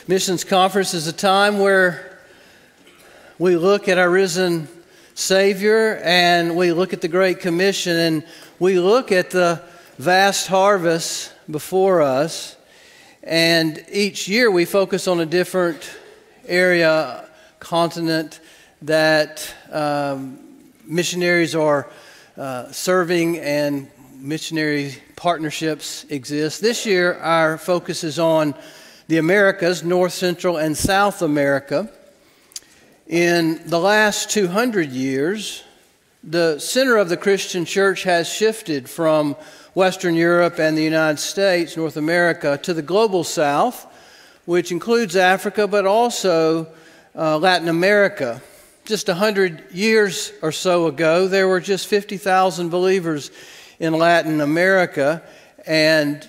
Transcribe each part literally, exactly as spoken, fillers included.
Missions Conference is a time where we look at our risen Savior and we look at the Great Commission and we look at the vast harvest before us. And each year we focus on a different area, continent that um, missionaries are uh, serving and missionary partnerships exist. This year our focus is on the Americas, North, Central, and South America. In the last two hundred years, the center of the Christian church has shifted from Western Europe and the United States, North America, to the global South, which includes Africa, but also uh, Latin America. Just one hundred years or so ago, there were just fifty thousand believers in Latin America, and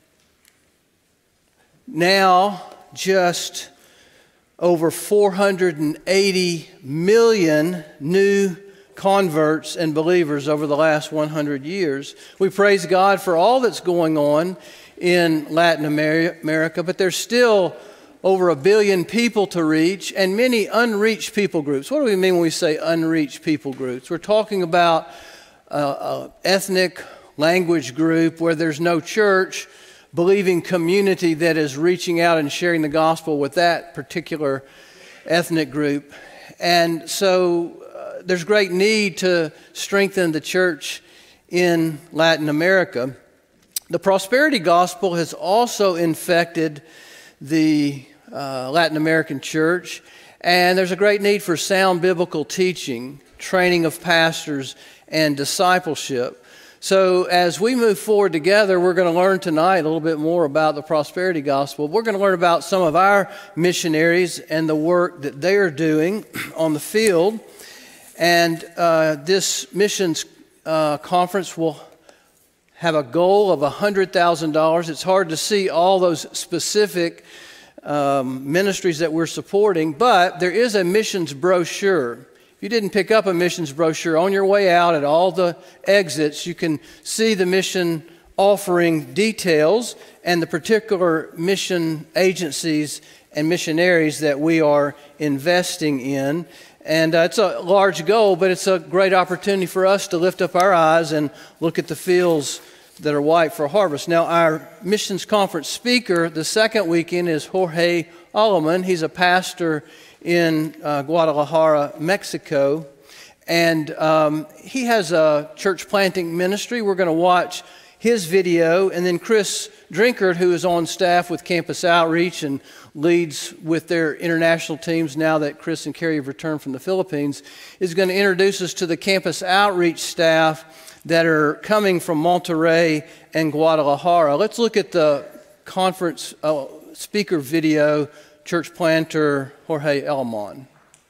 now just over four hundred eighty million new converts and believers over the last one hundred years. We praise God for all that's going on in Latin America, but there's still over a billion people to reach and many unreached people groups. What do we mean when we say unreached people groups? We're talking about an ethnic language group where there's no church, believing community that is reaching out and sharing the gospel with that particular ethnic group. And so uh, there's great need to strengthen the church in Latin America. The prosperity gospel has also infected the uh, Latin American church, and there's a great need for sound biblical teaching, training of pastors, and discipleship. So as we move forward together, we're going to learn tonight a little bit more about the prosperity gospel. We're going to learn about some of our missionaries and the work that they are doing on the field. And uh, this missions uh, conference will have a goal of one hundred thousand dollars. It's hard to see all those specific um, ministries that we're supporting, but there is a missions brochure. If you didn't pick up a missions brochure, on your way out at all the exits, you can see the mission offering details and the particular mission agencies and missionaries that we are investing in. And uh, it's a large goal, but it's a great opportunity for us to lift up our eyes and look at the fields that are white for harvest. Now, our missions conference speaker the second weekend is Jorge Aleman. He's a pastor in uh, Guadalajara, Mexico, and um, he has a church planting ministry. We're going to watch his video, and then Chris Drinkard, who is on staff with Campus Outreach and leads with their international teams now that Chris and Carrie have returned from the Philippines, is going to introduce us to the Campus Outreach staff that are coming from Monterrey and Guadalajara. Let's look at the conference uh, speaker video, church planter Jorge Aleman.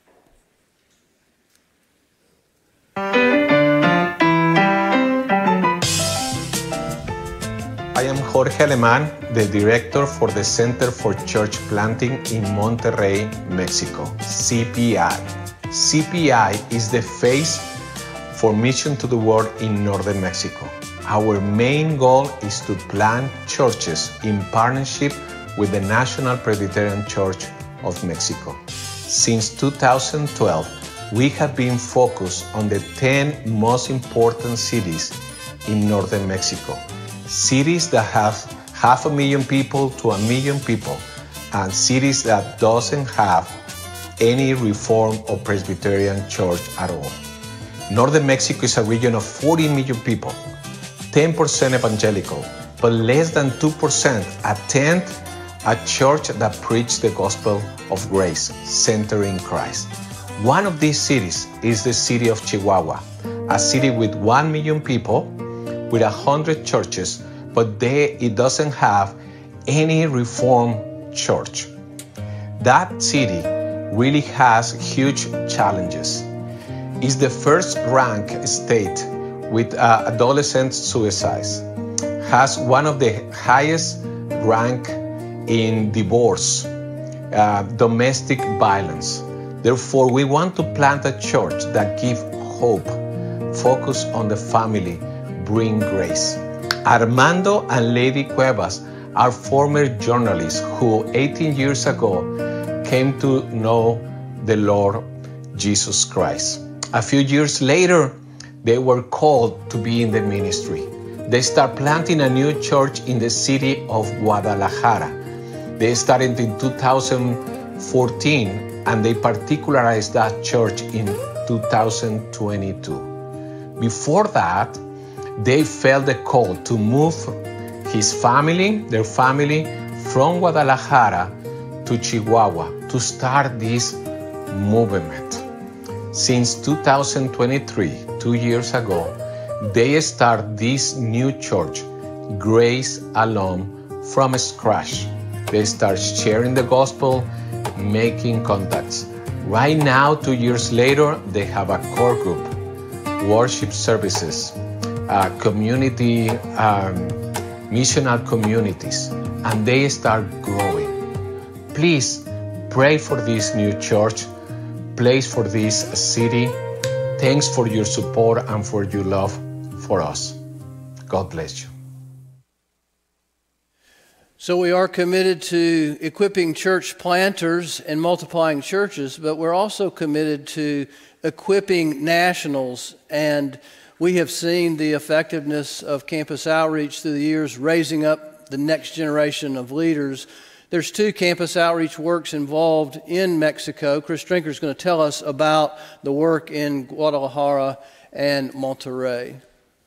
I am Jorge Aleman, the director for the Center for Church Planting in Monterrey, Mexico, C P I. C P I is the face for Mission to the World in northern Mexico. Our main goal is to plant churches in partnership with the National Presbyterian Church of Mexico. Since two thousand twelve, we have been focused on the ten most important cities in northern Mexico. Cities that have half a million people to a million people, and cities that doesn't have any Reformed or Presbyterian church at all. Northern Mexico is a region of forty million people, ten percent evangelical, but less than two percent attend a church that preaches the gospel of grace, centering Christ. One of these cities is the city of Chihuahua, a city with one million people, with one hundred churches, but they, it doesn't have any Reformed church. That city really has huge challenges. It's the first ranked state with uh, adolescent suicides, has one of the highest rank in divorce, uh, domestic violence. Therefore, we want to plant a church that gives hope, focus on the family, bring grace. Armando and Lady Cuevas are former journalists who eighteen years ago came to know the Lord Jesus Christ. A few years later, they were called to be in the ministry. They start planting a new church in the city of Guadalajara. They started in two thousand fourteen, and they particularized that church in two thousand twenty-two. Before that, they felt the call to move his family, their family, from Guadalajara to Chihuahua to start this movement. Since two thousand twenty-three, two years ago, they start this new church, Grace Alone, from scratch. They start sharing the gospel, making contacts. Right now, two years later, they have a core group, worship services, uh, community, um, missional communities, and they start growing. Please pray for this new church, place for this city. Thanks for your support and for your love for us. God bless you. So we are committed to equipping church planters and multiplying churches, but we're also committed to equipping nationals. And we have seen the effectiveness of campus outreach through the years, raising up the next generation of leaders. There's two campus outreach works involved in Mexico. Chris Drinker is going to tell us about the work in Guadalajara and Monterrey.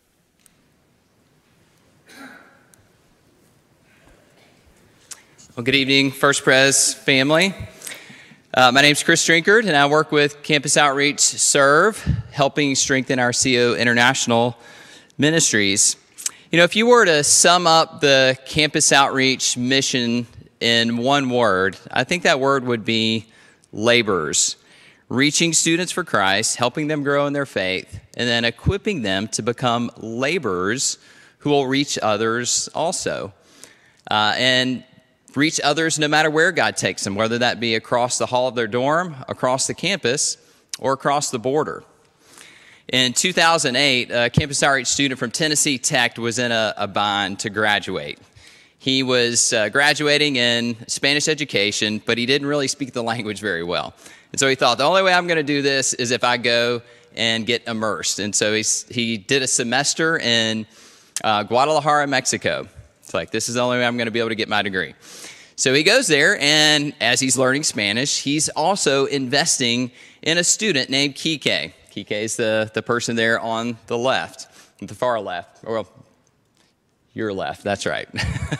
Well, good evening, First Pres family. Uh, my name is Chris Drinkard, and I work with Campus Outreach Serve, helping strengthen our C O International ministries. You know, if you were to sum up the Campus Outreach mission in one word, I think that word would be laborers. Reaching students for Christ, helping them grow in their faith, and then equipping them to become laborers who will reach others also. Uh, and reach others no matter where God takes them, whether that be across the hall of their dorm, across the campus, or across the border. In two thousand eight, a campus outreach student from Tennessee Tech was in a, a bind to graduate. He was uh, graduating in Spanish education, but he didn't really speak the language very well. And so he thought, the only way I'm going to do this is if I go and get immersed. And so he's, he did a semester in uh, Guadalajara, Mexico. It's like, this is the only way I'm going to be able to get my degree. So he goes there, and as he's learning Spanish, he's also investing in a student named Kike. Kike is the, the person there on the left, the far left, or well, your left, that's right.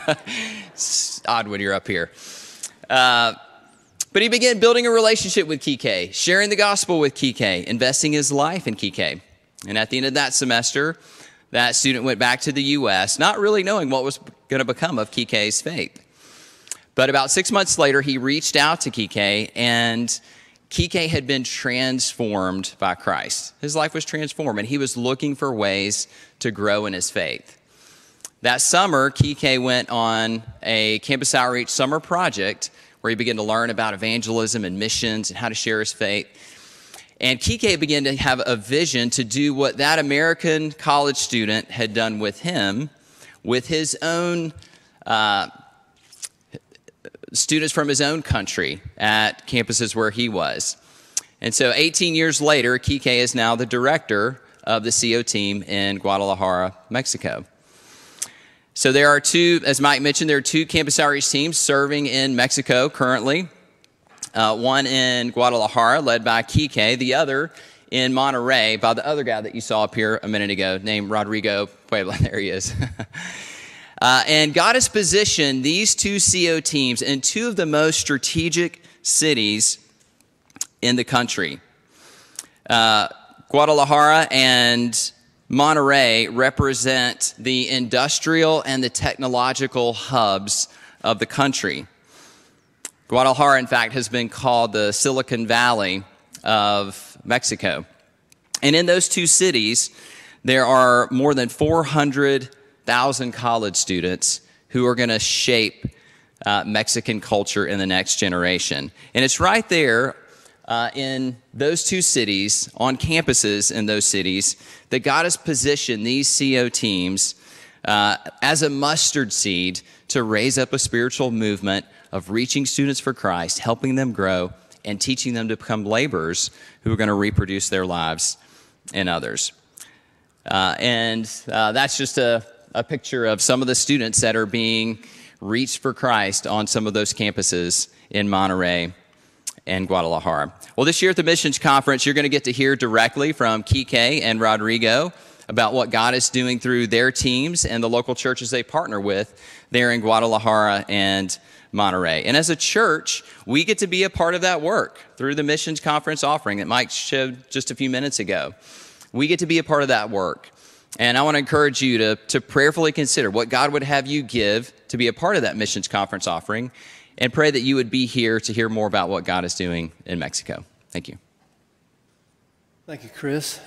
It's odd when you're up here. Uh, but he began building a relationship with Kike, sharing the gospel with Kike, investing his life in Kike. And at the end of that semester, that student went back to the U S, not really knowing what was going to become of Kike's faith. But about six months later, he reached out to Kike, and Kike had been transformed by Christ. His life was transformed, and he was looking for ways to grow in his faith. That summer, Kike went on a campus outreach summer project where he began to learn about evangelism and missions and how to share his faith. And Kike began to have a vision to do what that American college student had done with him, with his own uh, students from his own country at campuses where he was. And so eighteen years later, Kike is now the director of the C O team in Guadalajara, Mexico. So there are two, as Mike mentioned, there are two campus outreach teams serving in Mexico currently. Uh, one in Guadalajara, led by Kike, the other in Monterrey by the other guy that you saw up here a minute ago, named Rodrigo Puebla. There he is. uh, and God has positioned these two C O teams in two of the most strategic cities in the country. Uh, Guadalajara and Monterrey represent the industrial and the technological hubs of the country. Guadalajara, in fact, has been called the Silicon Valley of Mexico. And in those two cities, there are more than four hundred thousand college students who are going to shape uh, Mexican culture in the next generation. And it's right there uh, in those two cities, on campuses in those cities, that God has positioned these C O teams uh, as a mustard seed to raise up a spiritual movement of reaching students for Christ, helping them grow, and teaching them to become laborers who are going to reproduce their lives in others. Uh, and uh, that's just a, a picture of some of the students that are being reached for Christ on some of those campuses in Monterey and Guadalajara. Well, this year at the Missions Conference, you're going to get to hear directly from Kike and Rodrigo about what God is doing through their teams and the local churches they partner with there in Guadalajara and Monterey. And as a church, we get to be a part of that work through the Missions Conference offering that Mike showed just a few minutes ago. We get to be a part of that work. And I want to encourage you to, to prayerfully consider what God would have you give to be a part of that Missions Conference offering, and pray that you would be here to hear more about what God is doing in Mexico. Thank you. Thank you, Chris.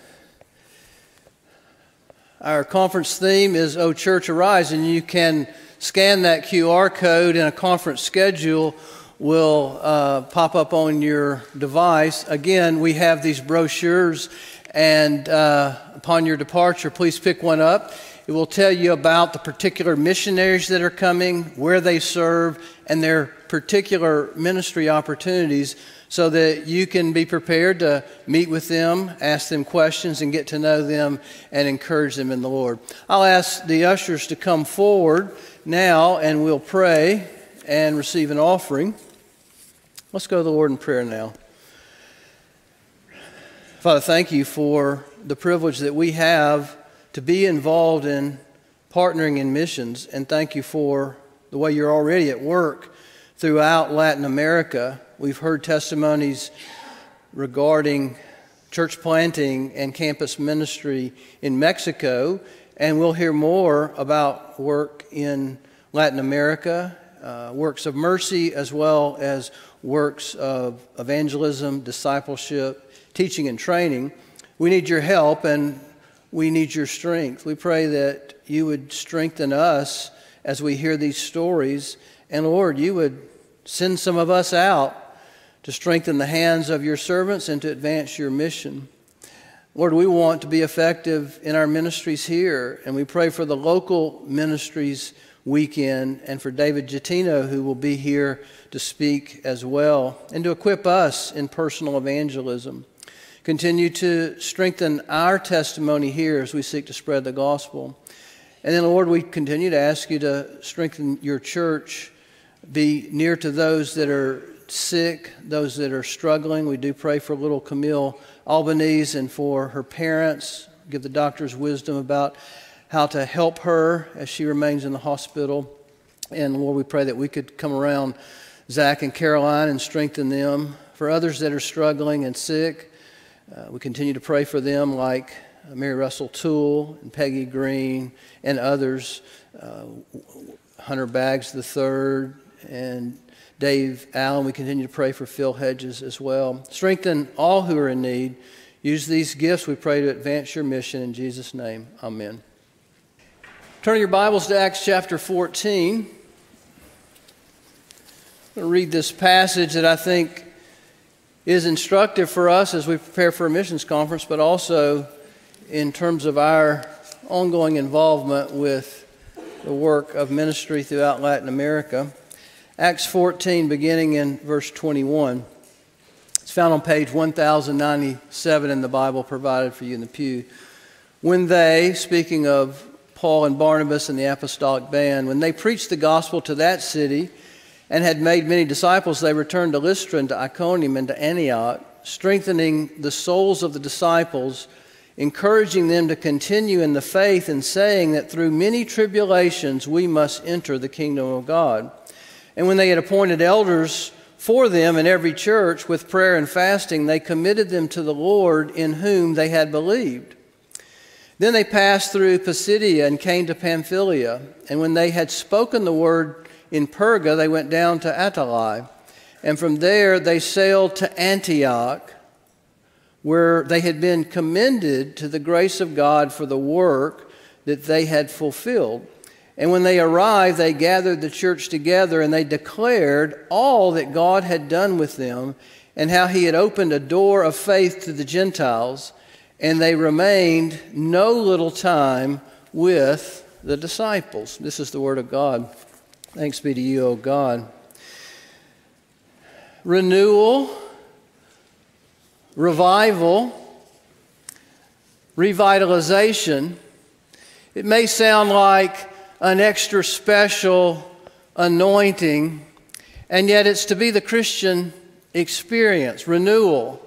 Our conference theme is O Church Arise, and you can scan that Q R code, and a conference schedule will uh, pop up on your device. Again, we have these brochures, and uh, upon your departure, please pick one up. It will tell you about the particular missionaries that are coming, where they serve, and their particular ministry opportunities, so that you can be prepared to meet with them, ask them questions, and get to know them and encourage them in the Lord. I'll ask the ushers to come forward now, and we'll pray and receive an offering. Let's go to the Lord in prayer now. Father, thank you for the privilege that we have to be involved in partnering in missions, and thank you for the way you're already at work throughout Latin America. We've heard testimonies regarding church planting and campus ministry in Mexico, and we'll hear more about work in Latin America, uh, works of mercy, as well as works of evangelism, discipleship, teaching and training. We need your help, and we need your strength. We pray that you would strengthen us as we hear these stories, and Lord, you would send some of us out to strengthen the hands of your servants and to advance your mission. Lord, we want to be effective in our ministries here, and we pray for the local ministries weekend and for David Gittino, who will be here to speak as well, and to equip us in personal evangelism. Continue to strengthen our testimony here as we seek to spread the gospel. And then, Lord, we continue to ask you to strengthen your church, be near to those that are sick, those that are struggling. We do pray for little Camille Albanese and for her parents. Give the doctors wisdom about how to help her as she remains in the hospital. And Lord, we pray that we could come around Zach and Caroline and strengthen them. For others that are struggling and sick, uh, we continue to pray for them, like Mary Russell Toole and Peggy Green and others, uh, Hunter Baggs the third and Dave Allen. We continue to pray for Phil Hedges as well. Strengthen all who are in need. Use these gifts, we pray, to advance your mission. In Jesus' name, amen. Turn your Bibles to Acts chapter fourteen. I'm going to read this passage that I think is instructive for us as we prepare for a missions conference, but also in terms of our ongoing involvement with the work of ministry throughout Latin America. Acts fourteen, beginning in verse twenty-one. It's found on page one thousand ninety-seven in the Bible provided for you in the pew. When they, speaking of Paul and Barnabas and the apostolic band, when they preached the gospel to that city and had made many disciples, they returned to Lystra and to Iconium and to Antioch, strengthening the souls of the disciples, encouraging them to continue in the faith, and saying that through many tribulations we must enter the kingdom of God. And when they had appointed elders for them in every church, with prayer and fasting, they committed them to the Lord in whom they had believed. Then they passed through Pisidia and came to Pamphylia. And when they had spoken the word in Perga, they went down to Attalia. And from there they sailed to Antioch, where they had been commended to the grace of God for the work that they had fulfilled. And when they arrived, they gathered the church together, and they declared all that God had done with them, and how he had opened a door of faith to the Gentiles. And they remained no little time with the disciples. This is the word of God. Thanks be to you, O God. Renewal, revival, revitalization. It may sound like an extra special anointing, and yet it's to be the Christian experience. Renewal,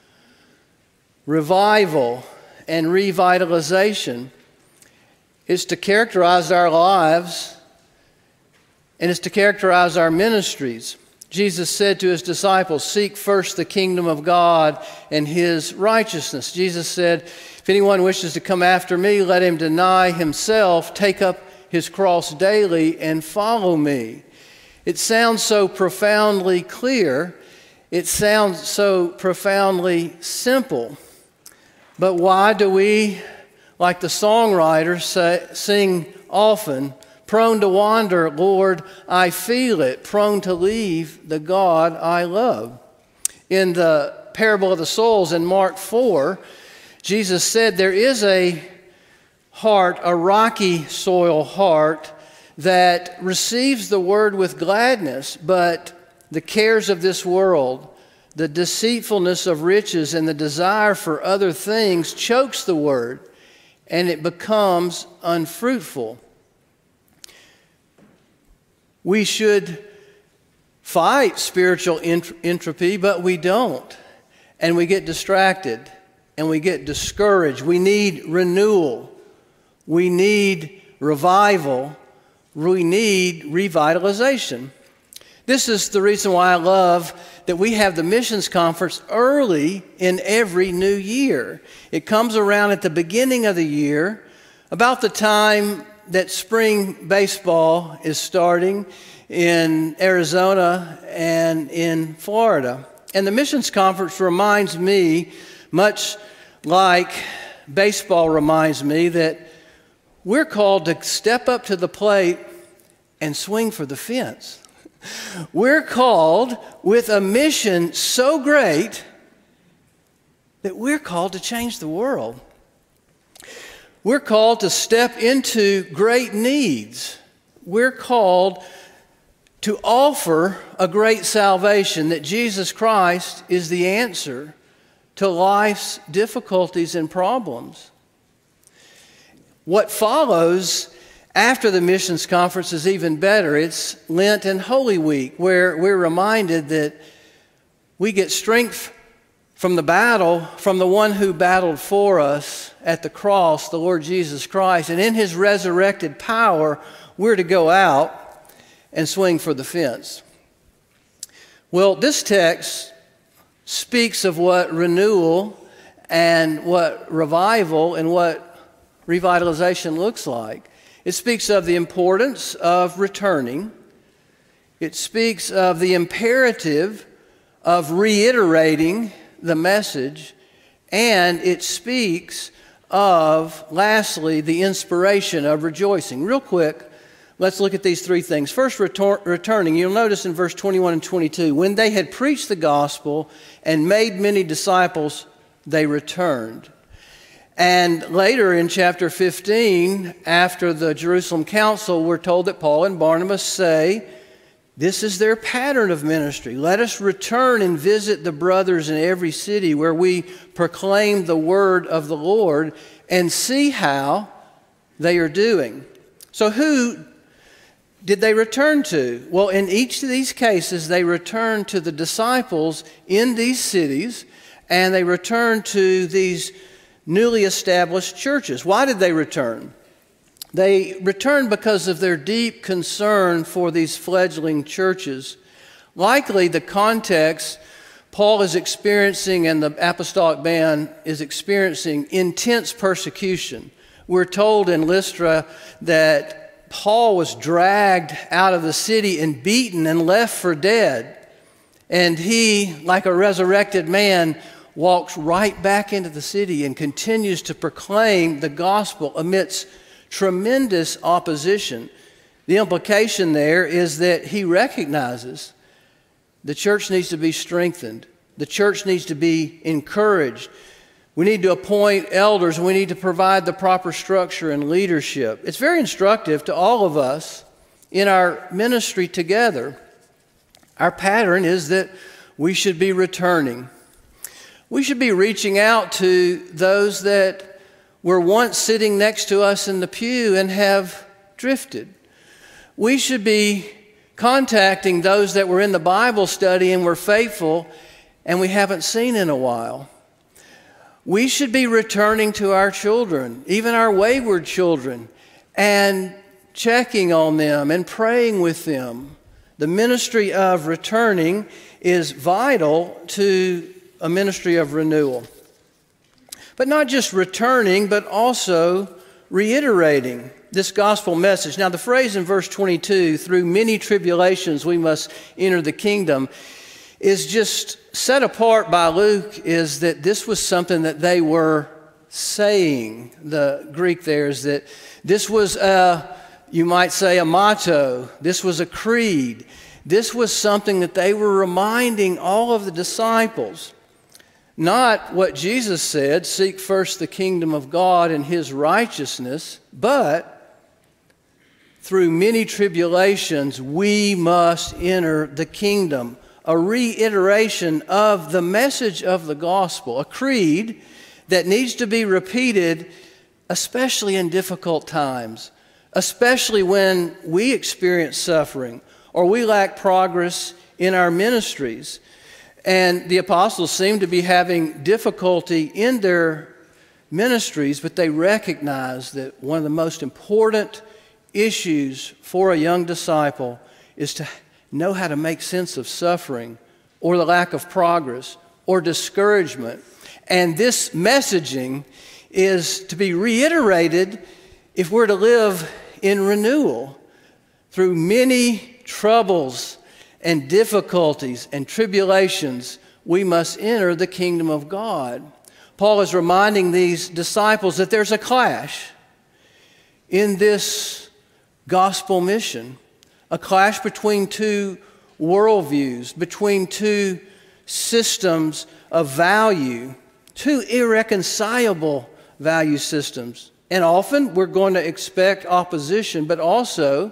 revival, and revitalization is to characterize our lives, and it's to characterize our ministries. Jesus said to his disciples, "Seek first the kingdom of God and his righteousness." Jesus said, "If anyone wishes to come after me, let him deny himself, take up his cross daily, and follow me." It sounds so profoundly clear. It sounds so profoundly simple. But why do we, like the songwriters say, sing often, prone to wander, Lord, I feel it, prone to leave the God I love? In the parable of the soils in Mark four, Jesus said there is a heart, a rocky soil heart, that receives the word with gladness, but the cares of this world, the deceitfulness of riches, and the desire for other things chokes the word, and it becomes unfruitful. We should fight spiritual ent- entropy, but we don't. And we get distracted, and we get discouraged. We need renewal. We need revival. We need revitalization. This is the reason why I love that we have the missions conference early in every new year. It comes around at the beginning of the year, about the time that spring baseball is starting in Arizona and in Florida. And the missions conference reminds me, much like baseball reminds me, that we're called to step up to the plate and swing for the fence. We're called with a mission so great that we're called to change the world. We're called to step into great needs. We're called to offer a great salvation, that Jesus Christ is the answer to life's difficulties and problems. What follows after the missions conference is even better. It's Lent and Holy Week, where we're reminded that we get strength from the battle, from the one who battled for us at the cross, the Lord Jesus Christ. And in his resurrected power, we're to go out and swing for the fence. Well, this text speaks of what renewal and what revival and what revitalization looks like. It speaks of the importance of returning. It speaks of the imperative of reiterating the message. And it speaks of, lastly, the inspiration of rejoicing. Real quick, let's look at these three things. First, retor- returning. You'll notice in verse twenty-one and twenty-two, when they had preached the gospel and made many disciples, they returned. And later in chapter fifteen, after the Jerusalem council, we're told that Paul and Barnabas say, this is their pattern of ministry. Let us return and visit the brothers in every city where we proclaim the word of the Lord and see how they are doing. So who did they return to? Well, in each of these cases, they returned to the disciples in these cities, and they returned to these newly established churches. Why did they return? They returned because of their deep concern for these fledgling churches. Likely the context, Paul is experiencing and the apostolic band is experiencing intense persecution. We're told in Lystra that Paul was dragged out of the city and beaten and left for dead. And he, like a resurrected man, walks right back into the city and continues to proclaim the gospel amidst tremendous opposition. The implication there is that he recognizes the church needs to be strengthened. The church needs to be encouraged. We need to appoint elders, and we need to provide the proper structure and leadership. It's very instructive to all of us in our ministry together. Our pattern is that we should be returning. We should be reaching out to those that were once sitting next to us in the pew and have drifted. We should be contacting those that were in the Bible study and were faithful and we haven't seen in a while. We should be returning to our children, even our wayward children, and checking on them and praying with them. The ministry of returning is vital to a ministry of renewal. But not just returning, but also reiterating this gospel message. Now, the phrase in verse twenty-two, through many tribulations we must enter the kingdom, is just set apart by Luke is that this was something that they were saying. The Greek there is that this was a, you might say, a motto. This was a creed. This was something that they were reminding all of the disciples. Not what Jesus said, seek first the kingdom of God and His righteousness, but through many tribulations we must enter the kingdom. A reiteration of the message of the gospel, a creed that needs to be repeated, especially in difficult times, especially when we experience suffering or we lack progress in our ministries. And the apostles seem to be having difficulty in their ministries, but they recognize that one of the most important issues for a young disciple is to know how to make sense of suffering or the lack of progress or discouragement. And this messaging is to be reiterated if we're to live in renewal. Through many troubles and difficulties and tribulations, we must enter the kingdom of God. Paul is reminding these disciples that there's a clash in this gospel mission. A clash between two worldviews, between two systems of value, two irreconcilable value systems. And often we're going to expect opposition, but also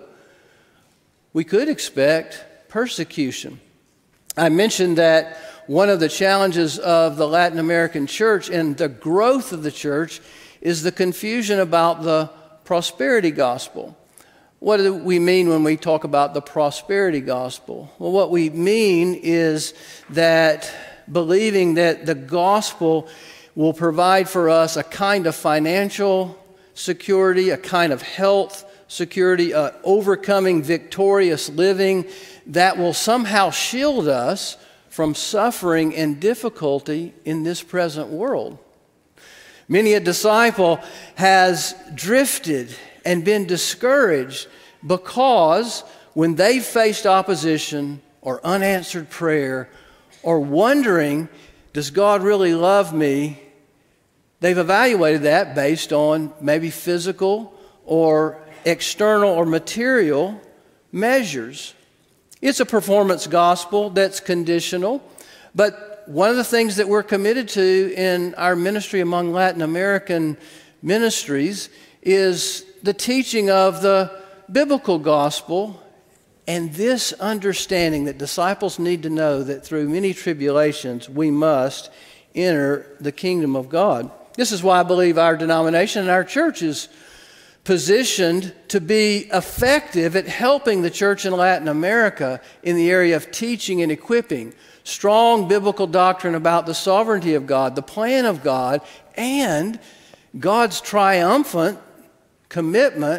we could expect persecution. I mentioned that one of the challenges of the Latin American church and the growth of the church is the confusion about the prosperity gospel. What do we mean when we talk about the prosperity gospel? Well, what we mean is that believing that the gospel will provide for us a kind of financial security, a kind of health security, uh, overcoming victorious living that will somehow shield us from suffering and difficulty in this present world. Many a disciple has drifted and been discouraged because when they faced opposition or unanswered prayer or wondering, does God really love me? They've evaluated that based on maybe physical or external or material measures. It's a performance gospel that's conditional, but one of the things that we're committed to in our ministry among Latin American ministries is the teaching of the biblical gospel and this understanding that disciples need to know that through many tribulations we must enter the kingdom of God. This is why I believe our denomination and our church is positioned to be effective at helping the church in Latin America in the area of teaching and equipping strong biblical doctrine about the sovereignty of God, the plan of God, and God's triumphant commitment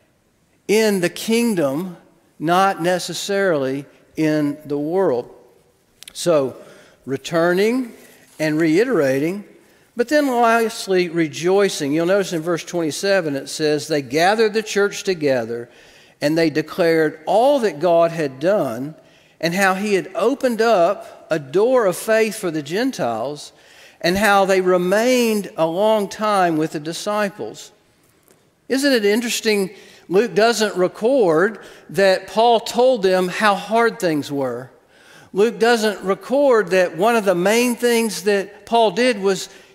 in the kingdom, not necessarily in the world. So, returning and reiterating, but then lastly, rejoicing. You'll notice in verse twenty-seven it says, they gathered the church together and they declared all that God had done and how He had opened up a door of faith for the Gentiles and how they remained a long time with the disciples. Isn't it interesting? Luke doesn't record that Paul told them how hard things were. Luke doesn't record that one of the main things that Paul did was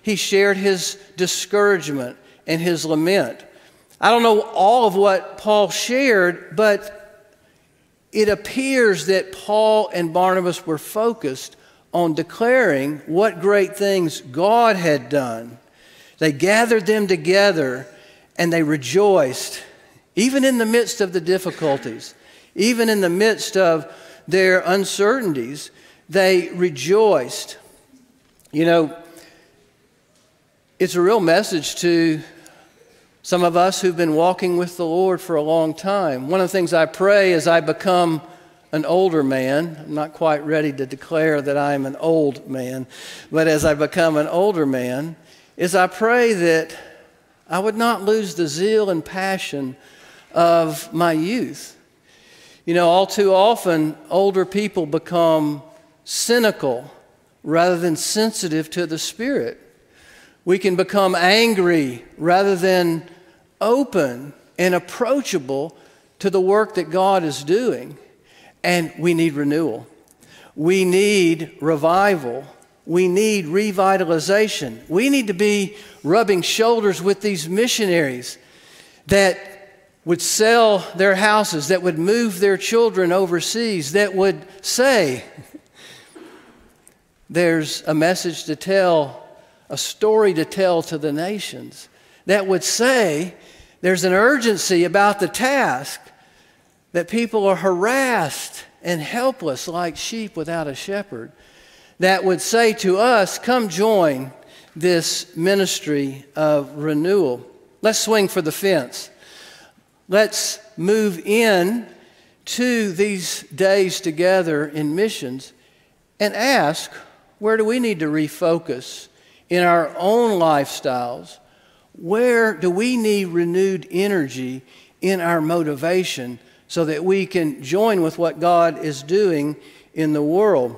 he shared his discouragement and his lament. I don't know all of what Paul shared, but it appears that Paul and Barnabas were focused on declaring what great things God had done. They gathered them together and they rejoiced, even in the midst of the difficulties, even in the midst of their uncertainties, they rejoiced. You know, it's a real message to some of us who've been walking with the Lord for a long time. One of the things I pray as I become an older man, I'm not quite ready to declare that I'm an old man, but as I become an older man, is I pray that I would not lose the zeal and passion of my youth. You know, all too often, older people become cynical rather than sensitive to the Spirit. We can become angry rather than open and approachable to the work that God is doing. And we need renewal. We need revival. We need revitalization. We need to be rubbing shoulders with these missionaries that would sell their houses, that would move their children overseas, that would say, there's a message to tell, a story to tell to the nations, that would say there's an urgency about the task, that people are harassed and helpless like sheep without a shepherd, that would say to us, come join this ministry of renewal. Let's swing for the fence. Let's move in to these days together in missions and ask, where do we need to refocus in our own lifestyles? Where do we need renewed energy in our motivation so that we can join with what God is doing in the world?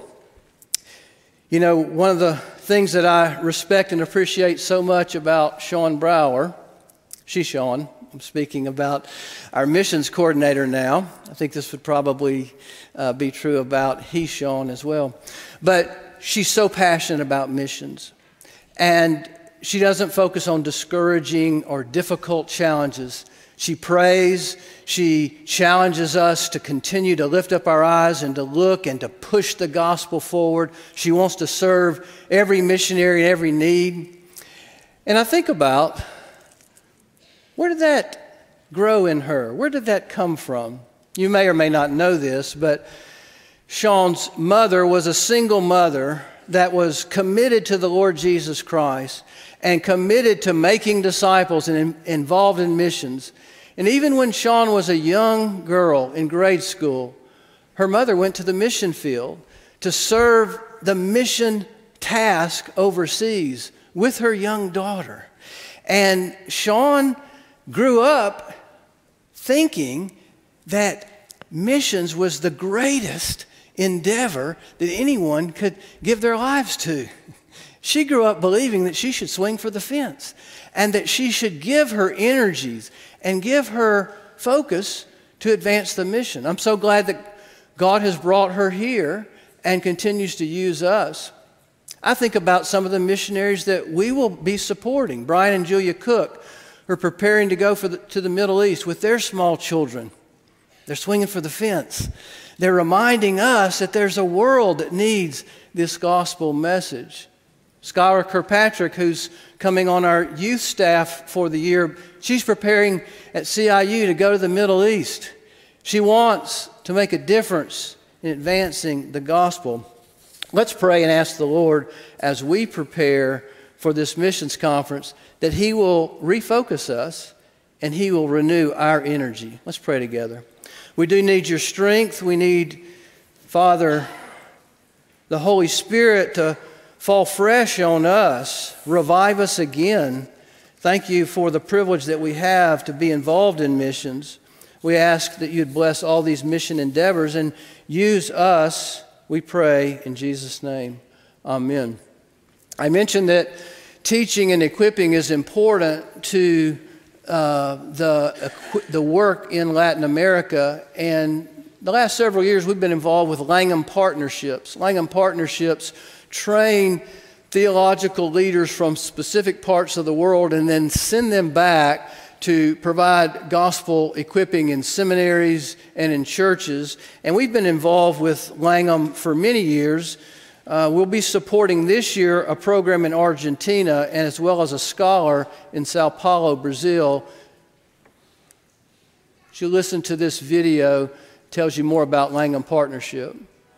You know, one of the things that I respect and appreciate so much about Sean Brower, she's Sean, I'm speaking about our missions coordinator now. I think this would probably uh, be true about he, Sean, as well. But she's so passionate about missions. And she doesn't focus on discouraging or difficult challenges. She prays, she challenges us to continue to lift up our eyes and to look and to push the gospel forward. She wants to serve every missionary and every need. And I think about, where did that grow in her? Where did that come from? You may or may not know this, but Sean's mother was a single mother that was committed to the Lord Jesus Christ and committed to making disciples and in, involved in missions. And even when Sean was a young girl in grade school, her mother went to the mission field to serve the mission task overseas with her young daughter. And Sean grew up thinking that missions was the greatest endeavor that anyone could give their lives to. She grew up believing that she should swing for the fence and that she should give her energies and give her focus to advance the mission. I'm so glad that God has brought her here and continues to use us. I think about some of the missionaries that we will be supporting. Brian and Julia Cook are preparing to go for the, to the Middle East with their small children. They're swinging for the fence. They're reminding us that there's a world that needs this gospel message. Skylar Kirkpatrick, who's coming on our youth staff for the year, she's preparing at C I U to go to the Middle East. She wants to make a difference in advancing the gospel. Let's pray and ask the Lord as we prepare for this missions conference that He will refocus us and He will renew our energy. Let's pray together. We do need your strength. We need, Father, the Holy Spirit to fall fresh on us, revive us again. Thank you for the privilege that we have to be involved in missions. We ask that you'd bless all these mission endeavors and use us, we pray, in Jesus' name. Amen. I mentioned that teaching and equipping is important to uh, the, the work in Latin America. And the last several years, we've been involved with Langham Partnerships. Langham Partnerships train theological leaders from specific parts of the world and then send them back to provide gospel equipping in seminaries and in churches. And we've been involved with Langham for many years. Uh, we'll be supporting this year a program in Argentina and as well as a scholar in Sao Paulo, Brazil. As you listen to this video, it tells you more about Langham Partnership.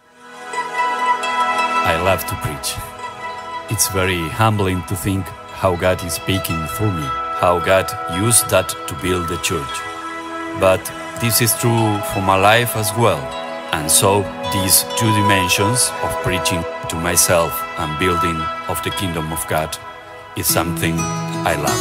I love to preach. It's very humbling to think how God is speaking through me, how God used that to build the church. But this is true for my life as well. And so these two dimensions of preaching to myself and building of the kingdom of God is something I love.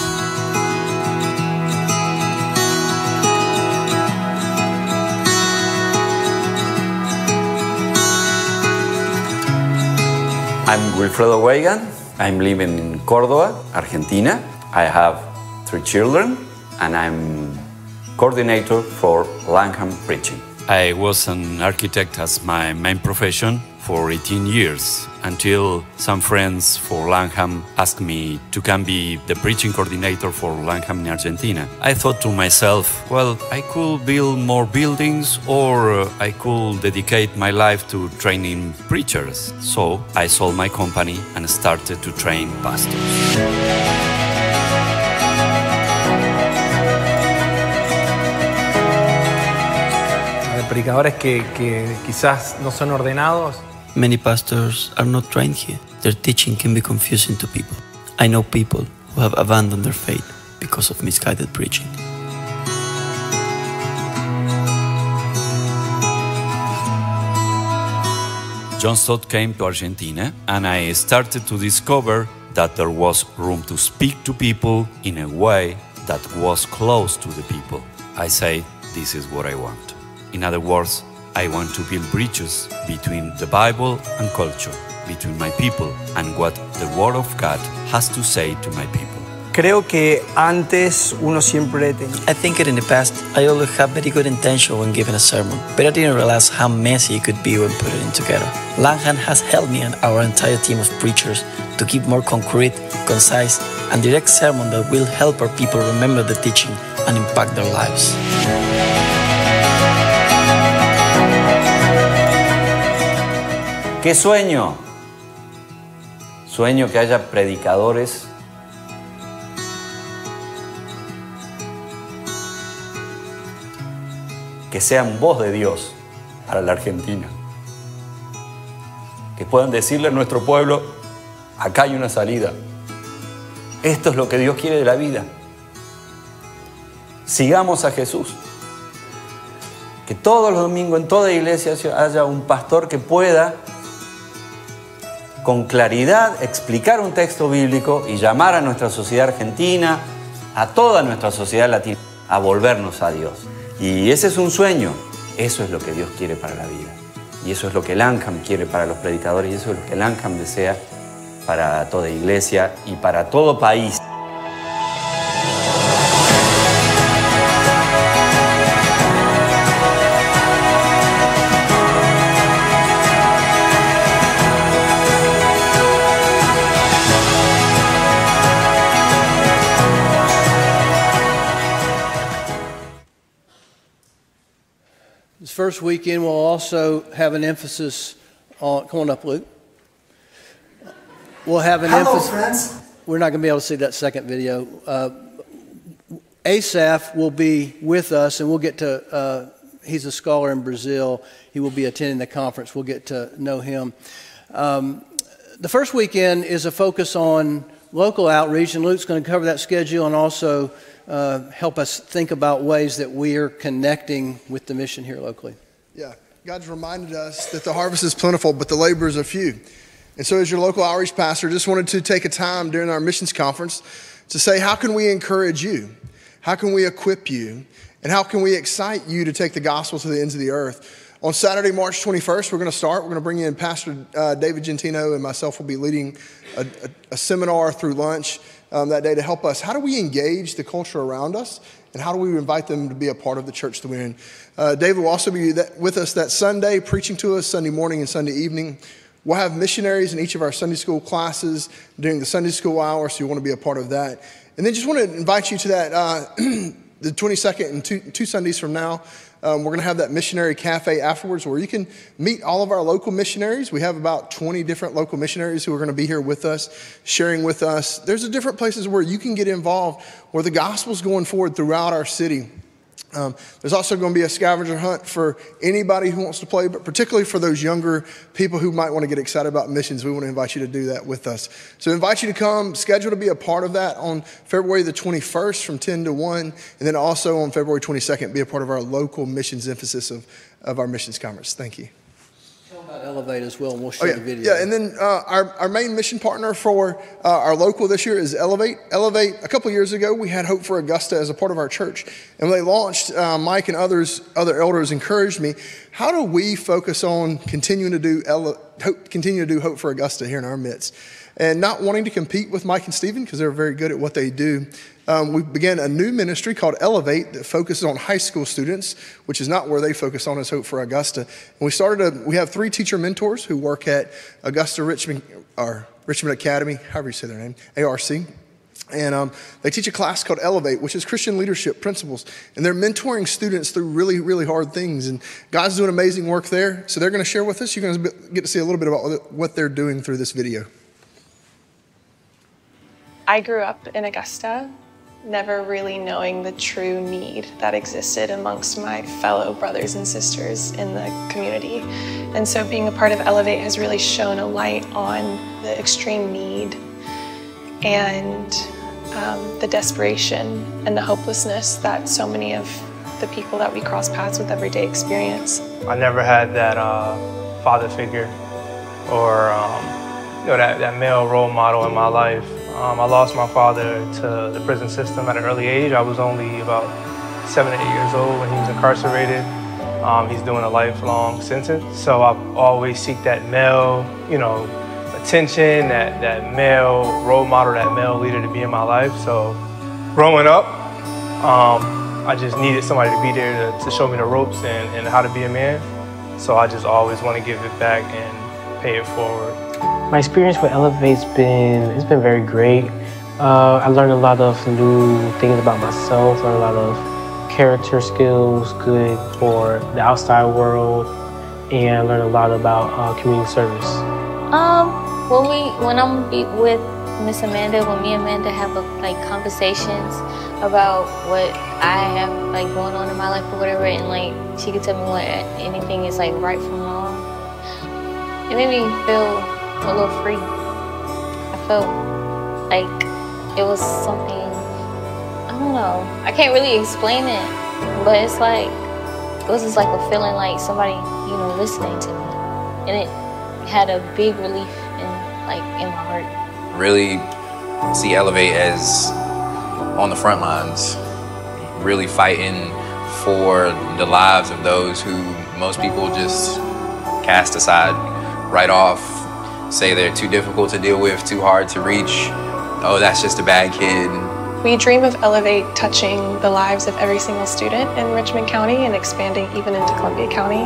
I'm Wilfredo Weigan. I'm living in Córdoba, Argentina. I have three children and I'm coordinator for Langham Preaching. I was an architect as my main profession for eighteen years until some friends for Langham asked me to come be the preaching coordinator for Langham in Argentina. I thought to myself, well, I could build more buildings or I could dedicate my life to training preachers. So I sold my company and started to train pastors. Predicadores que, que quizás no son ordenados. Many pastors are not trained here. Their teaching can be confusing to people. I know people who have abandoned their faith because of misguided preaching. John Stott came to Argentina and I started to discover that there was room to speak to people in a way that was close to the people. I say, this is what I want. In other words, I want to build bridges between the Bible and culture, between my people and what the Word of God has to say to my people. Creo que antes uno siempre tenía. I think that in the past, I always had very good intention when giving a sermon, but I didn't realize how messy it could be when putting it together. Langham has helped me and our entire team of preachers to give more concrete, concise, and direct sermon that will help our people remember the teaching and impact their lives. ¿Qué sueño? Sueño que haya predicadores que sean voz de Dios para la Argentina. Que puedan decirle a nuestro pueblo, acá hay una salida. Esto es lo que Dios quiere de la vida. Sigamos a Jesús. Que todos los domingos en toda iglesia haya un pastor que pueda con claridad explicar un texto bíblico y llamar a nuestra sociedad argentina, a toda nuestra sociedad latina, a volvernos a Dios. Y ese es un sueño, eso es lo que Dios quiere para la vida. Y eso es lo que Langham quiere para los predicadores y eso es lo que Langham desea para toda iglesia y para todo país. This first weekend we'll also have an emphasis on, come on up, Luke. We'll have an Hello, emphasis. friends. We're not going to be able to see that second video. Uh, Asaph will be with us, and we'll get to, uh, he's a scholar in Brazil. He will be attending the conference. We'll get to know him. Um, the first weekend is a focus on local outreach, and Luke's going to cover that schedule and also uh, help us think about ways that we are connecting with the mission here locally. Yeah, God's reminded us that the harvest is plentiful, but the laborers are few. And so as your local outreach pastor, just wanted to take a time during our missions conference to say, how can we encourage you? How can we equip you? And how can we excite you to take the gospel to the ends of the earth? On Saturday, March twenty-first, we're going to start. We're going to bring in Pastor uh, David Gentino and myself will be leading a, a, a seminar through lunch um, that day to help us. How do we engage the culture around us? And how do we invite them to be a part of the church that we're in? Uh, David will also be that, with us that Sunday, preaching to us Sunday morning and Sunday evening. We'll have missionaries in each of our Sunday school classes during the Sunday school hour, so you want to be a part of that. And then just want to invite you to that, uh, the twenty-second and two, two Sundays from now. Um, we're going to have that missionary cafe afterwards where you can meet all of our local missionaries. We have about twenty different local missionaries who are going to be here with us, sharing with us. There's a different places where you can get involved, where the gospel's going forward throughout our city. Um, there's also going to be a scavenger hunt for anybody who wants to play, but particularly for those younger people who might want to get excited about missions. We want to invite you to do that with us. So invite you to come, schedule to be a part of that on February the twenty-first from ten to one, and then also on February twenty-second, be a part of our local missions emphasis of, of our missions conference. Thank you. Tell about Elevate as well, and we'll show oh, yeah. the video. Yeah, and then uh, our, our main mission partner for uh, our local this year is Elevate. Elevate, a couple years ago, we had Hope for Augusta as a part of our church. And when they launched, uh, Mike and others, other elders encouraged me, how do we focus on continuing to do Ele- hope, continue to do Hope for Augusta here in our midst? And not wanting to compete with Mike and Stephen because they're very good at what they do. Um, we began a new ministry called Elevate that focuses on high school students, which is not where they focus on as Hope for Augusta. And we started a, we have three teacher mentors who work at Augusta Richmond, or Richmond Academy, however you say their name, A R C. And um, they teach a class called Elevate, which is Christian leadership principles. And they're mentoring students through really, really hard things. And God's doing amazing work there. So they're going to share with us. You're going to get to see a little bit about what they're doing through this video. I grew up in Augusta, never really knowing the true need that existed amongst my fellow brothers and sisters in the community. And so being a part of Elevate has really shone a light on the extreme need and um, the desperation and the hopelessness that so many of the people that we cross paths with every day experience. I never had that uh, father figure or um, you know, that, that male role model in my life. Um, I lost my father to the prison system at an early age. I was only about seven or eight years old when he was incarcerated. Um, he's doing a lifelong sentence. So I always seek that male, you know, attention, that, that male role model, that male leader to be in my life. So growing up, um, I just needed somebody to be there to, to show me the ropes and, and how to be a man. So I just always want to give it back and pay it forward. My experience with Elevate's been, it's been very great. Uh, I learned a lot of new things about myself, learned a lot of character skills, good for the outside world, and learned a lot about uh, community service. Um, when we, when I'm be with Miss Amanda, when me and Amanda have a, like conversations about what I have like going on in my life or whatever, and like she could tell me what anything is like right from wrong, it made me feel a little free. I felt like it was something, I don't know, I can't really explain it, but it's like, it was just like a feeling like somebody, you know, listening to me. And it had a big relief in, like, in my heart. Really see Elevate as on the front lines, really fighting for the lives of those who most people just cast aside, write off, say they're too difficult to deal with, too hard to reach. Oh, that's just a bad kid. We dream of Elevate touching the lives of every single student in Richmond County and expanding even into Columbia County,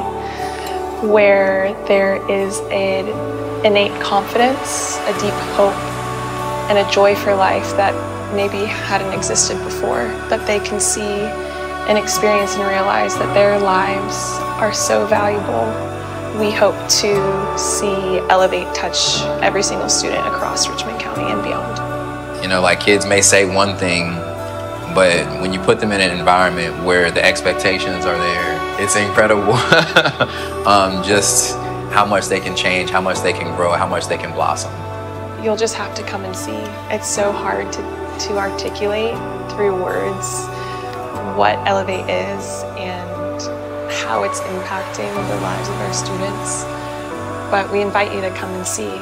where there is an innate confidence, a deep hope, and a joy for life that maybe hadn't existed before, that they can see and experience and realize that their lives are so valuable. We hope to see Elevate touch every single student across Richmond County and beyond. You know, like kids may say one thing, but when you put them in an environment where the expectations are there, it's incredible um, just how much they can change, how much they can grow, how much they can blossom. You'll just have to come and see. It's so hard to, to articulate through words what Elevate is and how it's impacting the lives of our students. But we invite you to come and see.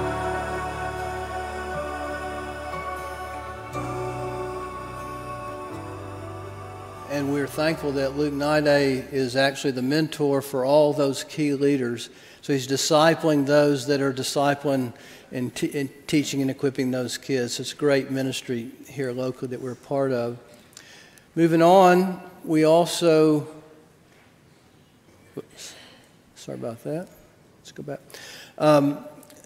And we're thankful that Luke Nide is actually the mentor for all those key leaders. So he's discipling those that are discipling and, t- and teaching and equipping those kids. It's a great ministry here locally that we're a part of. Moving on, we also, whoops, sorry about that. Let's go back. Um,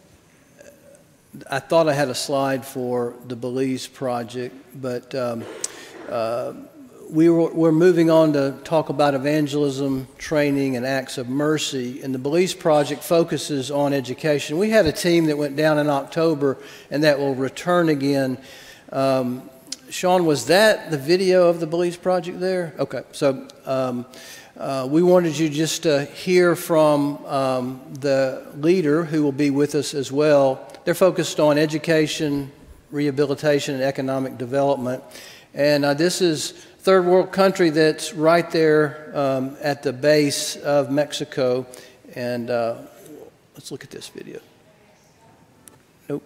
I thought I had a slide for the Belize project, but um, uh, we were, we're moving on to talk about evangelism, training, and acts of mercy. And the Belize project focuses on education. We had a team that went down in October and that will return again. Um, Sean, was that the video of the Belize project there? Okay, so um, uh, we wanted you just to hear from um, the leader who will be with us as well. They're focused on education, rehabilitation, and economic development. And uh, this is third world country that's right there um, at the base of Mexico. And uh, let's look at this video. Nope.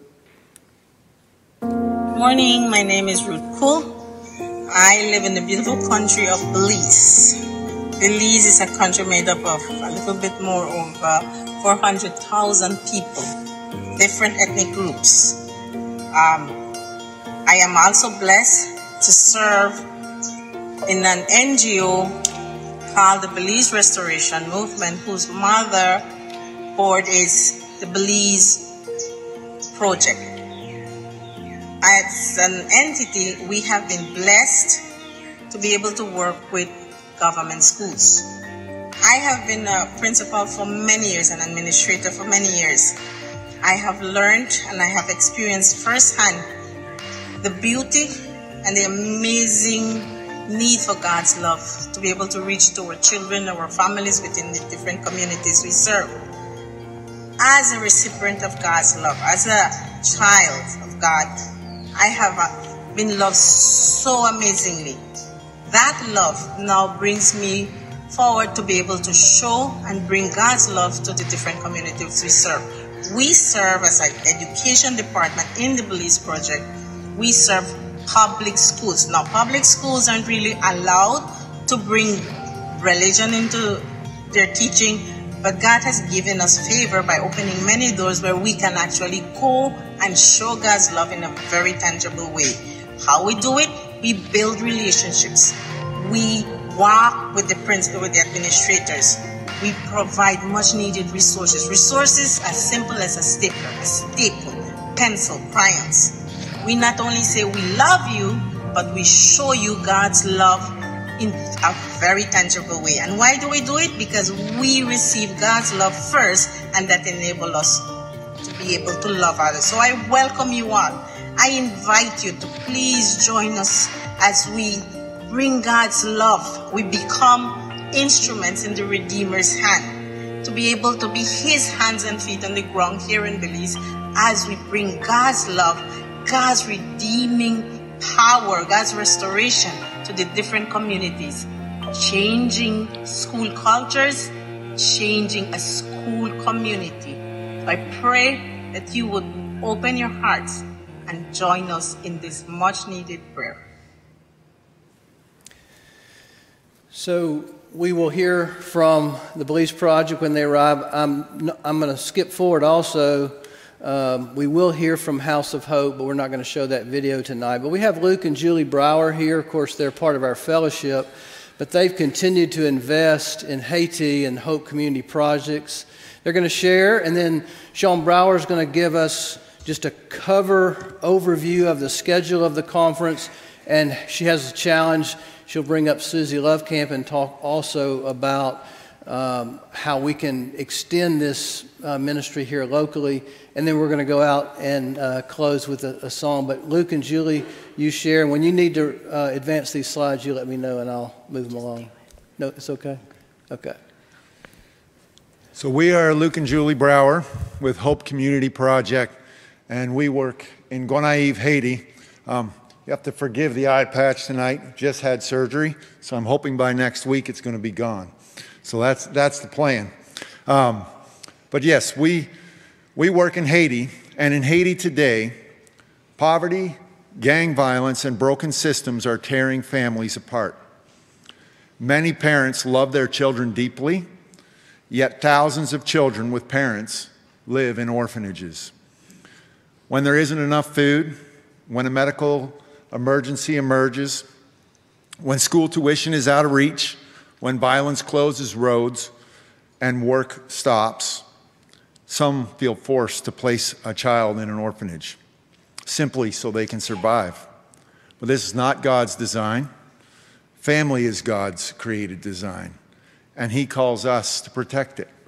Good morning, my name is Ruth Poole. I live in the beautiful country of Belize. Belize is a country made up of a little bit more over four hundred thousand people, different ethnic groups. Um, I am also blessed to serve in an N G O called the Belize Restoration Movement, whose mother board is the Belize Project. As an entity, we have been blessed to be able to work with government schools. I have been a principal for many years, an administrator for many years. I have learned and I have experienced firsthand the beauty and the amazing need for God's love to be able to reach to our children, our families within the different communities we serve. As a recipient of God's love, as a child of God, I have been loved so amazingly. That love now brings me forward to be able to show and bring God's love to the different communities we serve. We serve as an education department in the Belize Project. We serve public schools. Now, public schools aren't really allowed to bring religion into their teaching, but God has given us favor by opening many doors where we can actually go and show God's love in a very tangible way. How we do it? We build relationships. We work with the principal, with the administrators. We provide much needed resources. Resources as simple as a stapler, a staple, pencil, crayons. We not only say we love you, but we show you God's love in a very tangible way. And why do we do it? Because we receive God's love first, and that enables us to be able to love others. So I welcome you all. I invite you to please join us as we bring God's love. We become instruments in the Redeemer's hand, to be able to be His hands and feet on the ground here in Belize as we bring God's love, God's redeeming power, God's restoration to the different communities, changing school cultures, changing a school community. I pray that you would open your hearts and join us in this much needed prayer. So we will hear from the Belize Project when they arrive. I'm, I'm going to skip forward also. Um, we will hear from House of Hope, but we're not going to show that video tonight. But we have Luke and Julie Brower here. Of course, they're part of our fellowship, but they've continued to invest in Haiti and Hope Community Projects. They're going to share, and then Sean Brower is going to give us just a cover overview of the schedule of the conference, and she has a challenge. She'll bring up Susie Lovecamp and talk also about um, how we can extend this uh, ministry here locally. And then we're going to go out and uh, close with a, a song. But Luke and Julie, you share. And when you need to uh, advance these slides, you let me know and I'll move them along. No, it's okay? Okay. So we are Luke and Julie Brower with Hope Community Project, and we work in Gonaïves, Haiti. Um, You have to forgive the eye patch tonight. Just had surgery, so I'm hoping by next week it's going to be gone. So that's that's the plan. Um, but yes, we we work in Haiti, and in Haiti today, poverty, gang violence, and broken systems are tearing families apart. Many parents love their children deeply, yet thousands of children with parents live in orphanages. When there isn't enough food, when a medical emergency emerges, when school tuition is out of reach, when violence closes roads and work stops, Some feel forced to place a child in an orphanage simply so they can survive. But this is not God's design. Family is God's created design, and He calls us to protect it.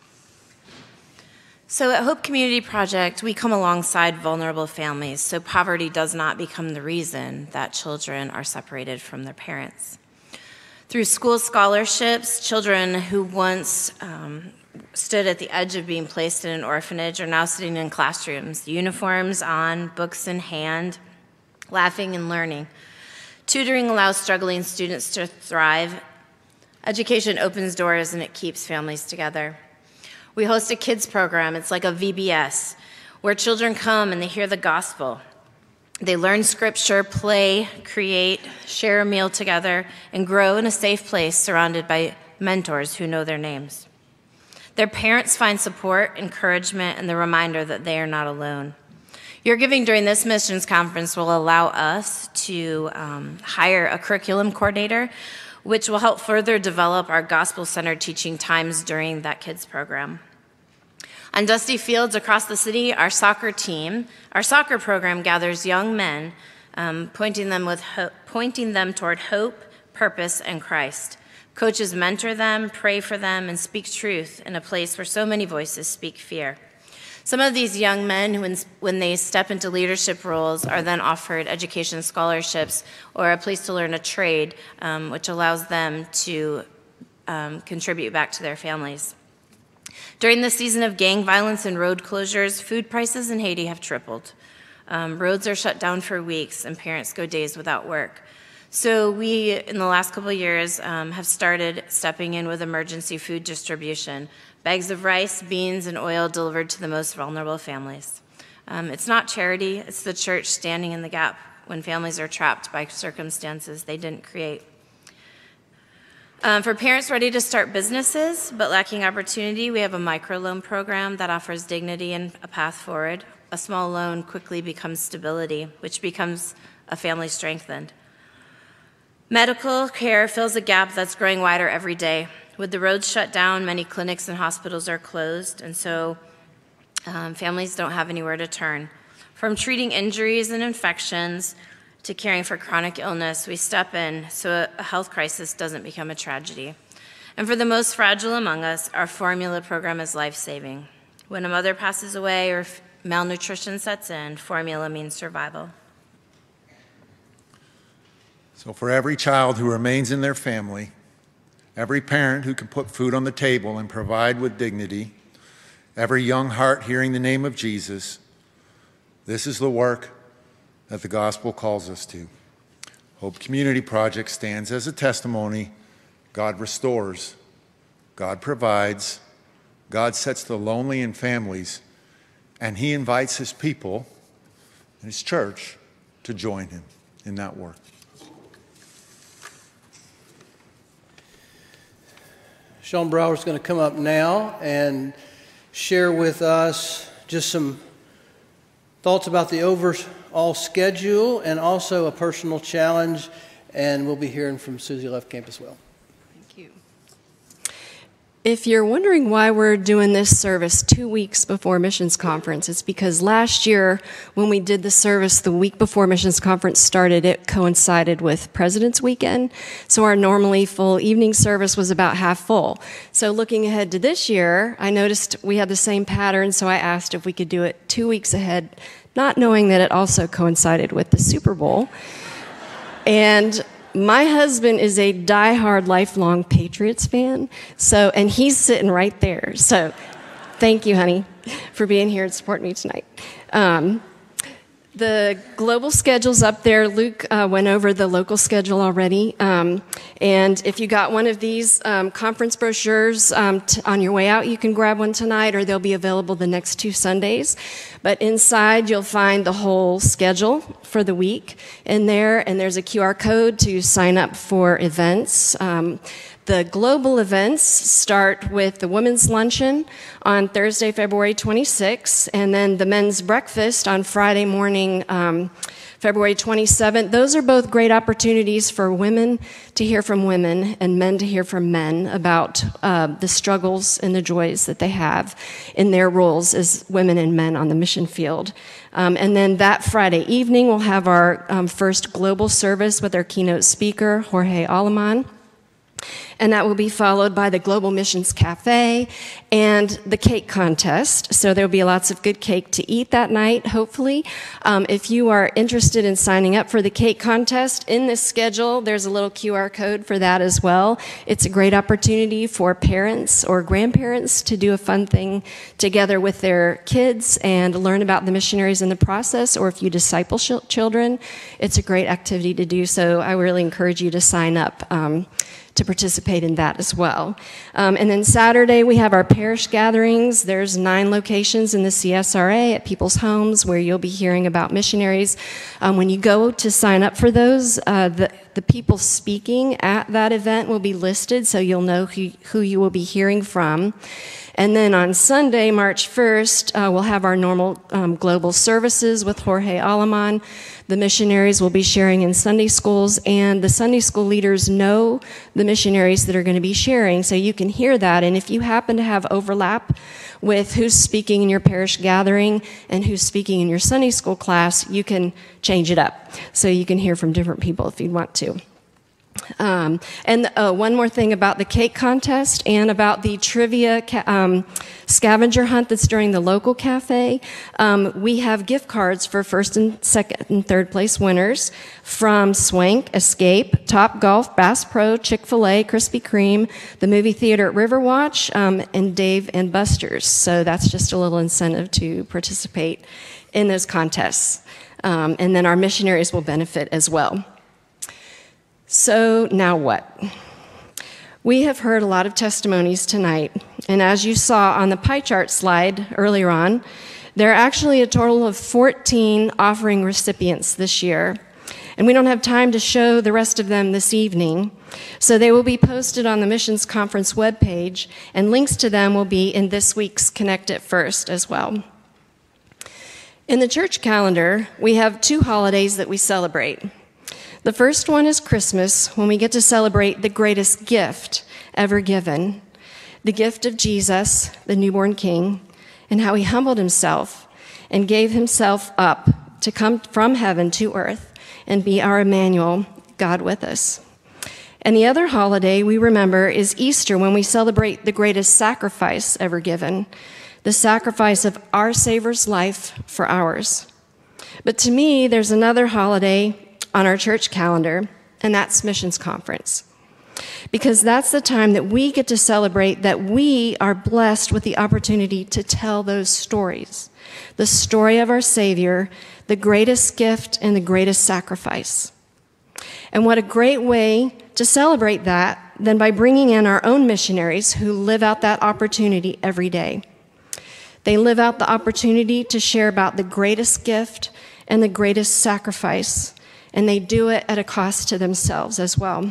So at Hope Community Project, we come alongside vulnerable families so poverty does not become the reason that children are separated from their parents. Through school scholarships, children who once um, stood at the edge of being placed in an orphanage are now sitting in classrooms, uniforms on, books in hand, laughing and learning. Tutoring allows struggling students to thrive. Education opens doors and it keeps families together. We host a kids program, it's like a V B S, where children come and they hear the gospel. They learn scripture, play, create, share a meal together, and grow in a safe place surrounded by mentors who know their names. Their parents find support, encouragement, and the reminder that they are not alone. Your giving during this missions conference will allow us to um, hire a curriculum coordinator, which will help further develop our gospel-centered teaching times during that kids program. On dusty fields across the city, our soccer team, our soccer program gathers young men, um, pointing them with hope, pointing them toward hope, purpose, and Christ. Coaches mentor them, pray for them, and speak truth in a place where so many voices speak fear. Some of these young men, when, when they step into leadership roles, are then offered education scholarships or a place to learn a trade, um, which allows them to um, contribute back to their families. During the season of gang violence and road closures, food prices in Haiti have tripled. Um, roads are shut down for weeks, and parents go days without work. So we, in the last couple of years, um, have started stepping in with emergency food distribution. Bags of rice, beans, and oil delivered to the most vulnerable families. Um, it's not charity, it's the church standing in the gap when families are trapped by circumstances they didn't create. Um, for parents ready to start businesses but lacking opportunity, we have a microloan program that offers dignity and a path forward. A small loan quickly becomes stability, which becomes a family strengthened. Medical care fills a gap that's growing wider every day. With the roads shut down, many clinics and hospitals are closed, and so um, families don't have anywhere to turn. From treating injuries and infections to caring for chronic illness, we step in so a health crisis doesn't become a tragedy. And for the most fragile among us, our formula program is life-saving. When a mother passes away or malnutrition sets in, formula means survival. So for every child who remains in their family, every parent who can put food on the table and provide with dignity, every young heart hearing the name of Jesus, this is the work that the gospel calls us to. Hope Community Project stands as a testimony. God restores, God provides, God sets the lonely in families, and He invites His people and His church to join Him in that work. Sean Brower is going to come up now and share with us just some thoughts about the overall schedule and also a personal challenge, and we'll be hearing from Susie Lefkamp as well. If you're wondering why we're doing this service two weeks before Missions Conference, it's because last year when we did the service the week before Missions Conference started, it coincided with President's Weekend. So our normally full evening service was about half full. So looking ahead to this year, I noticed we had the same pattern, so I asked if we could do it two weeks ahead, not knowing that it also coincided with the Super Bowl. And my husband is a diehard, lifelong Patriots fan, so and he's sitting right there. So thank you, honey, for being here and supporting me tonight. Um, the global schedule's up there. Luke uh, went over the local schedule already. Um, and if you got one of these um, conference brochures um, t- on your way out, you can grab one tonight, or they'll be available the next two Sundays. But inside, you'll find the whole schedule for the week in there, and there's a Q R code to sign up for events. Um, The global events start with the Women's Luncheon on Thursday, February twenty-sixth, and then the Men's Breakfast on Friday morning, um, February twenty-seventh. Those are both great opportunities for women to hear from women and men to hear from men about uh, the struggles and the joys that they have in their roles as women and men on the mission field. Um, and then that Friday evening, we'll have our um, first global service with our keynote speaker, Jorge Aleman. And that will be followed by the Global Missions Cafe and the cake contest. So there will be lots of good cake to eat that night, hopefully. Um, if you are interested in signing up for the cake contest, in this schedule, there's a little Q R code for that as well. It's a great opportunity for parents or grandparents to do a fun thing together with their kids and learn about the missionaries in the process, or if you disciple sh- children, it's a great activity to do. So I really encourage you to sign up um, to participate in that as well. Um, and then Saturday, we have our parish gatherings. There's nine locations in the C S R A at people's homes where you'll be hearing about missionaries. Um, when you go to sign up for those, uh, the, the people speaking at that event will be listed, so you'll know who, who you will be hearing from. And then on Sunday, March first, uh, we'll have our normal um, global services with Jorge Aleman. The missionaries will be sharing in Sunday schools, and the Sunday school leaders know the missionaries that are going to be sharing, so you can hear that. And if you happen to have overlap with who's speaking in your parish gathering and who's speaking in your Sunday school class, you can change it up, so you can hear from different people if you want to. Um, and uh, one more thing about the cake contest and about the trivia ca- um, scavenger hunt that's during the local cafe. Um, we have gift cards for first and second and third place winners from Swank, Escape, Top Golf, Bass Pro, Chick-fil-A, Krispy Kreme, the movie theater at Riverwatch, um, and Dave and Buster's. So that's just a little incentive to participate in those contests. Um, and then our missionaries will benefit as well. So now what? We have heard a lot of testimonies tonight, and as you saw on the pie chart slide earlier on, there are actually a total of fourteen offering recipients this year, and we don't have time to show the rest of them this evening, so they will be posted on the Missions Conference webpage, and links to them will be in this week's Connect It First as well. In the church calendar, we have two holidays that we celebrate. The first one is Christmas, when we get to celebrate the greatest gift ever given, the gift of Jesus, the newborn King, and how he humbled himself and gave himself up to come from heaven to earth and be our Emmanuel, God with us. And the other holiday we remember is Easter, when we celebrate the greatest sacrifice ever given, the sacrifice of our Savior's life for ours. But to me, there's another holiday on our church calendar, and that's Missions Conference. Because that's the time that we get to celebrate that we are blessed with the opportunity to tell those stories. The story of our Savior, the greatest gift and the greatest sacrifice. And what a great way to celebrate that than by bringing in our own missionaries who live out that opportunity every day. They live out the opportunity to share about the greatest gift and the greatest sacrifice, and they do it at a cost to themselves as well.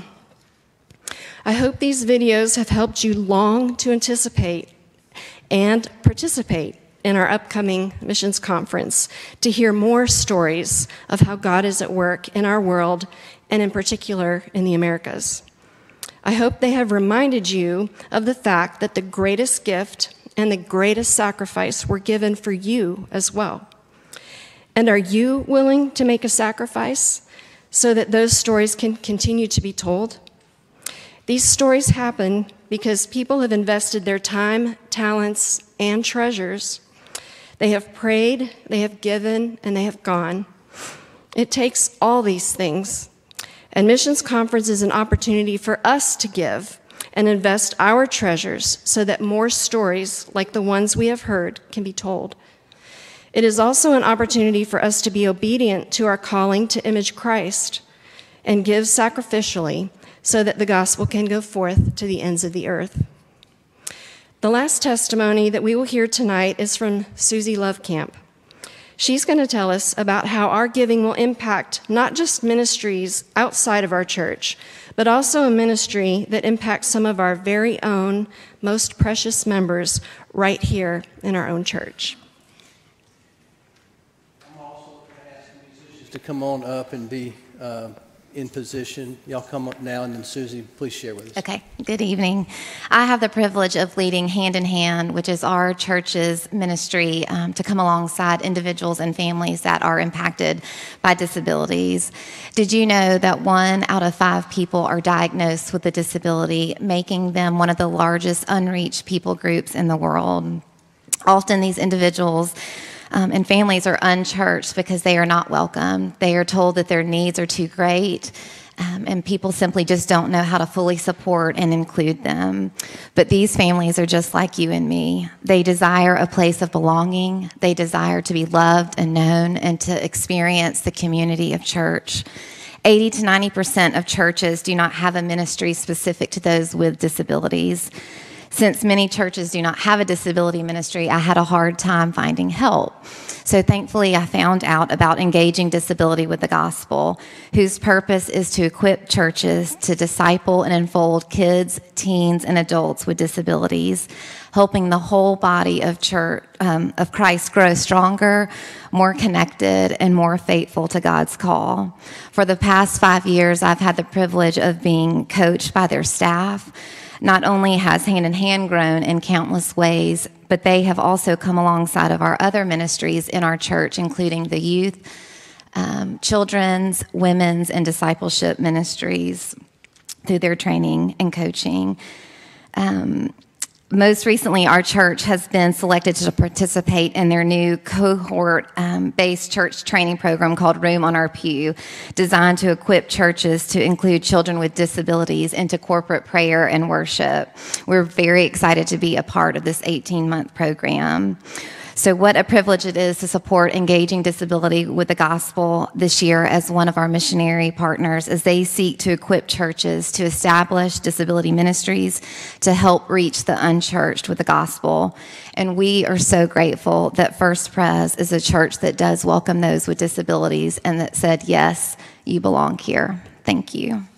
I hope these videos have helped you long to anticipate and participate in our upcoming missions conference to hear more stories of how God is at work in our world, and in particular in the Americas. I hope they have reminded you of the fact that the greatest gift and the greatest sacrifice were given for you as well. And are you willing to make a sacrifice so that those stories can continue to be told? These stories happen because people have invested their time, talents, and treasures. They have prayed, they have given, and they have gone. It takes all these things. And Missions Conference is an opportunity for us to give and invest our treasures so that more stories like the ones we have heard can be told. It is also an opportunity for us to be obedient to our calling to image Christ and give sacrificially so that the gospel can go forth to the ends of the earth. The last testimony that we will hear tonight is from Susie Lovecamp. She's going to tell us about how our giving will impact not just ministries outside of our church, but also a ministry that impacts some of our very own most precious members right here in our own church. to come on up and be uh, in position. Y'all come up now, and then Susie, please share with us. Okay, good evening. I have the privilege of leading Hand in Hand, which is our church's ministry um, to come alongside individuals and families that are impacted by disabilities. Did you know that one out of five people are diagnosed with a disability, making them one of the largest unreached people groups in the world? Often these individuals Um, and families are unchurched because they are not welcome. They are told that their needs are too great, um, and people simply just don't know how to fully support and include them. But these families are just like you and me. They desire a place of belonging. They desire to be loved and known and to experience the community of church. eighty to ninety percent of churches do not have a ministry specific to those with disabilities. Since many churches do not have a disability ministry, I had a hard time finding help. So thankfully, I found out about Engaging Disability with the Gospel, whose purpose is to equip churches to disciple and enfold kids, teens, and adults with disabilities, helping the whole body of church um, of Christ grow stronger, more connected, and more faithful to God's call. For the past five years, I've had the privilege of being coached by their staff. Not only has Hand in Hand grown in countless ways, but they have also come alongside of our other ministries in our church, including the youth, um, children's, women's, and discipleship ministries through their training and coaching. Um, most recently, our church has been selected to participate in their new cohort-based um, church training program called Room on Our Pew, designed to equip churches to include children with disabilities into corporate prayer and worship. We're very excited to be a part of this eighteen-month program. So what a privilege it is to support Engaging Disability with the Gospel this year as one of our missionary partners as they seek to equip churches to establish disability ministries to help reach the unchurched with the gospel. And we are so grateful that First Pres is a church that does welcome those with disabilities and that said, yes, you belong here. Thank you.